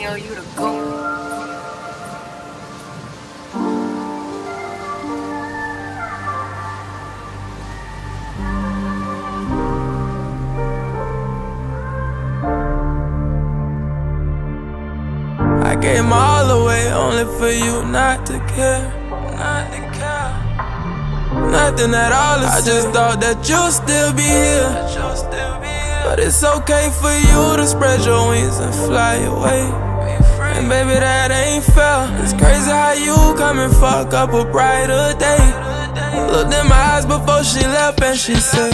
tell you to go. I gave my all away only for you not to care. Nothing at all. I just thought that you'd still be here. But it's okay for you to spread your wings and fly away. And baby, that ain't fair. It's crazy how you come and fuck up a brighter day. Looked in my eyes before she left and she said,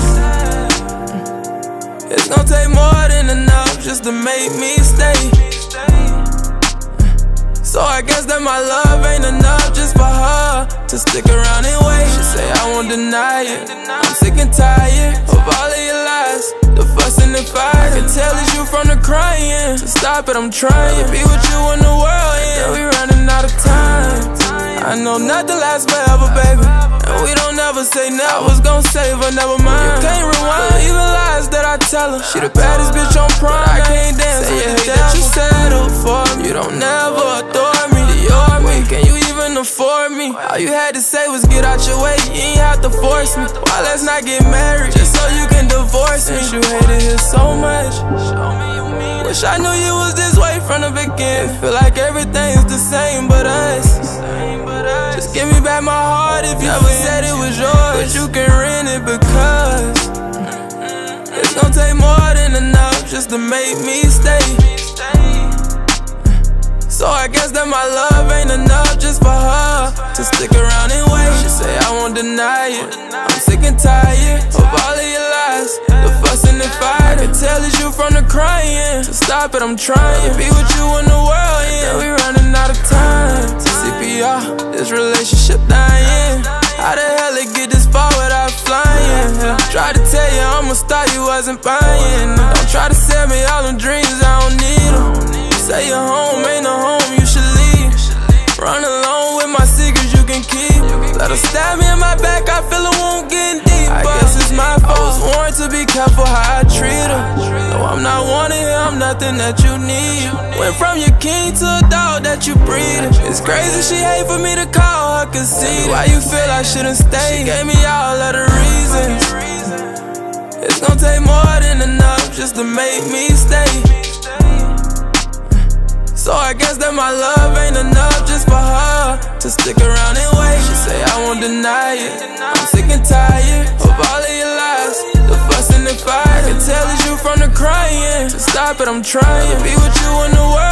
it's gonna take more than enough just to make me stay. So I guess that my love ain't enough just for her to stick around and wait. She say I won't deny it. I'm sick and tired of all of your lies, the fuss and the fight. I can tell it's you from the crying. To stop it, I'm trying to be with you when the world ends. Yeah, we running out of time. I know nothing lasts forever, baby, and we don't ever say never. Was gon' save her, never mind. You can't rewind even lies that I tell her. She the baddest bitch on Prime. I can't dance with the hate that you settled for. You don't never adore me. Dior me, can you even afford me? All you had to say was get out your way. You ain't have to force me. Why let's not get married just so you can divorce me? Since you hated it so much, show me you mean it. Wish I knew you was this way from the beginning. Feel like everything's the same but us. Just give me back my heart if you never said it was yours, but you can rent it because it's gonna take more than enough just to make me stay. So I guess that my love ain't enough just for her to stick around and wait. She say I won't deny it. I'm sick and tired of all of your lies, the fuss and the fight. I can tell it's you from the crying. To stop it, I'm trying to be with you when the world ends. Yeah, we running out of time. CPR, this relationship dying. How the hell it get this far without flying? Tried to tell you I'm a star, you wasn't buying. Don't try to sell me all them dreams, I don't need them. Say your home ain't a home, you should leave. Run alone with my secrets you can keep. Let her stab me in my back, I feel a wound getting deep. I guess it's my fault, I was warned to be careful how I treat her. No, I'm not wanted here, I'm nothing that you need. Went from your king to a dog that you breed. It's crazy she hate for me to call her conceited. Why you feel I shouldn't stay? She gave me all of the reasons. It's gonna take more than enough just to make me stay. So I guess that my love ain't enough just for her to stick around and wait. She say I won't deny it. I'm sick and tired of all of your lies, the fuss and the fight. I can tell it's you from the crying. To stop it, I'm trying to be with you when the world